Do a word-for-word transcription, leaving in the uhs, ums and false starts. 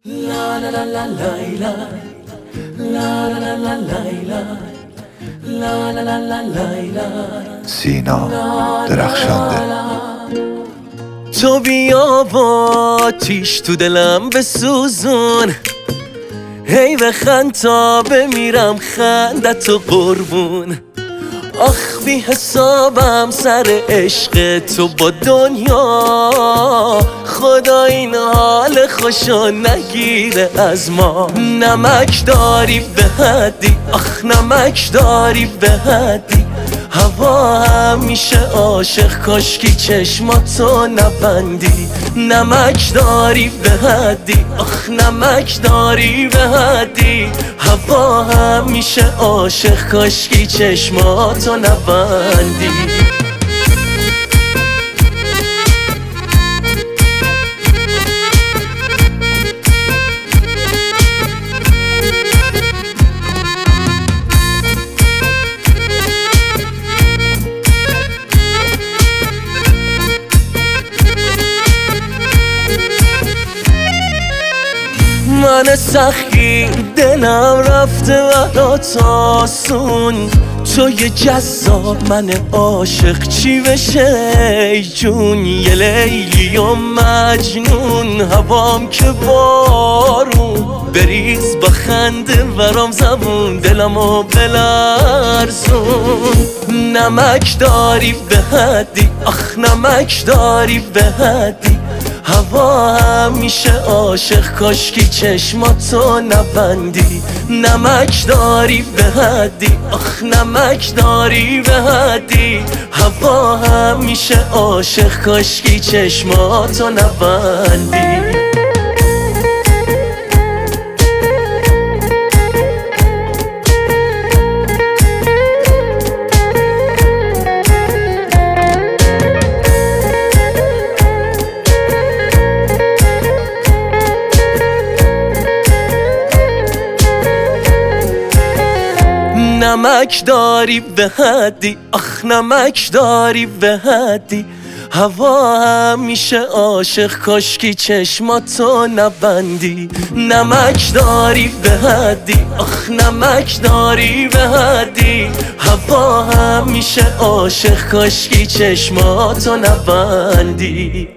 La la la la Layla, la la la la Layla, la la la la Layla. سینا درخشنده. تو بیا با آتیش تو دلم بسوزون، هی بخند تا بمیرم خندت و قربون. آخ بی حسابم سر عشق تو با دنیا، خدا این حال خوشو نگیره از ما. نمک داری به حدی، آخ نمک داری به حدی، هوا همیشه عاشق کاشکی چشماتو نبندی. نمک داری به حدی، آخ نمک داری به حدی، هوا همیشه عاشق کاشکی چشماتو نبندی. من سخی دلم رفته برات آسون، تو یه جذاب من عاشق چی بشه ای جون. یه لیلی و مجنون، هوام که بارون، بریز با خنده برام زبون دلمو بلرزون. نمک داری به حدی، آخ نمک داری به حدی، هوا همیشه عاشق کاشکی چشماتو نبندی. نمک داری به حدی، آخ نمک داری به حدی، هوا همیشه عاشق کاشکی چشماتو نبندی. نمک داری به حدی، آخ نمک داری به حدی، هوا همیشه عاشق کاشکی چشماتو نبندی. نمک داری به حدی، آخ نمک داری به حدی، هوا همیشه عاشق کاشکی چشماتو نبندی.